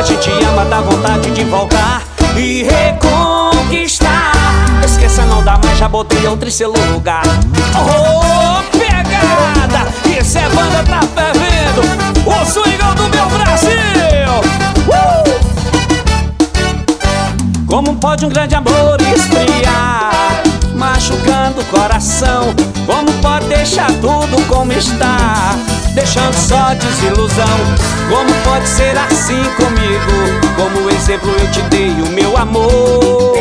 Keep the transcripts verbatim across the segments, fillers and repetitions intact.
a gente ama dá vontade de voltar e reconquistar. Esqueça, não dá mais, já botei outro em seu lugar. Oh, pegada! Isso é banda, tá fervendo. O swingão do meu Brasil. uh! Como pode um grande amor esfriar, machucando o coração? Como pode deixar tudo como está, deixando só desilusão? Como pode ser assim comigo? Como exemplo eu te dei o meu amor.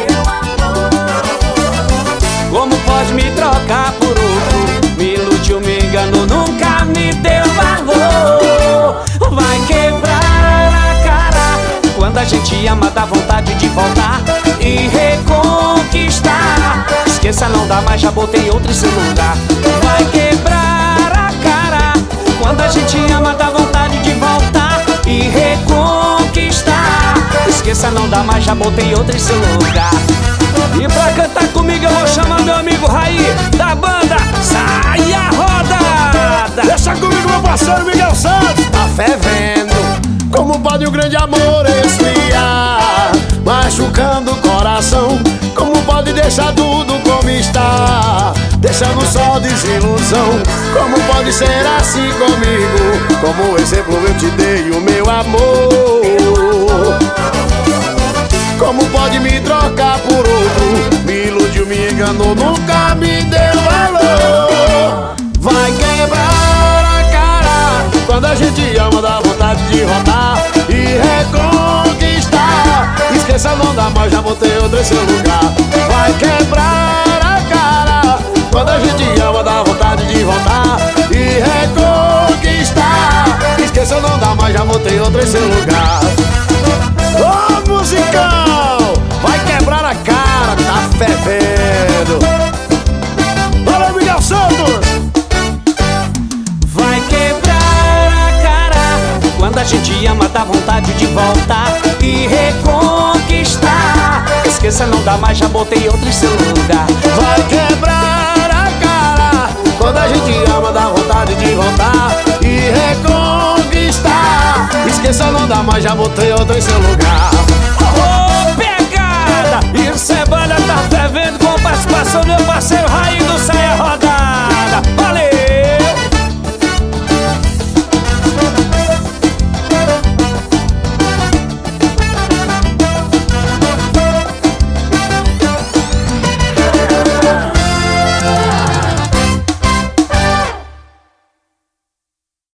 Como pode me trocar por outro? Me iludiu, me enganou, nunca me deu valor. Vai quebrar a cara. Quando a gente ama dá vontade de voltar e reconquistar. Esqueça, não dá mais, já botei outro em seu lugar. Vai quebrar a cara. Quando a gente ama dá vontade de voltar e reconquistar. Esqueça, não dá mais, já botei outro em seu lugar. E pra cantar comigo eu vou chamar meu amigo Raí, da banda Sai a Roda. Deixa comigo meu parceiro Miguel Santos. Tá fervendo. Como pode um grande amor esfriar, machucando o coração? Como pode deixar tudo como está, deixando só desilusão? Como pode ser assim comigo? Como exemplo eu te dei o meu amor. Como pode me trocar por outro? Me iludiu, me enganou, nunca me deu valor. Vai quebrar a cara. Quando a gente ama dá vontade de rodar e reconquistar. Esqueça, não dá mais, já botei outro em seu lugar. Vai quebrar a cara. Quando a gente ama dá vontade de voltar e reconquistar. Esqueça, não dá mais, já botei outro em seu lugar. Ô, oh, musicão, vai quebrar a cara, tá fervendo. Valeu, Miguel Santos. Vai quebrar a cara. Quando a gente ama dá vontade de voltar e reconquistar. Esqueça, não dá mais, já botei outro em seu lugar. Vai quebrar a cara. Quando a gente ama dá vontade de voltar e reconquistar. Esqueça, não dá mais, já botei outro em seu lugar. Oh, pegada! Isso é banda, tá fervendo, com participação do meu parceiro Raí.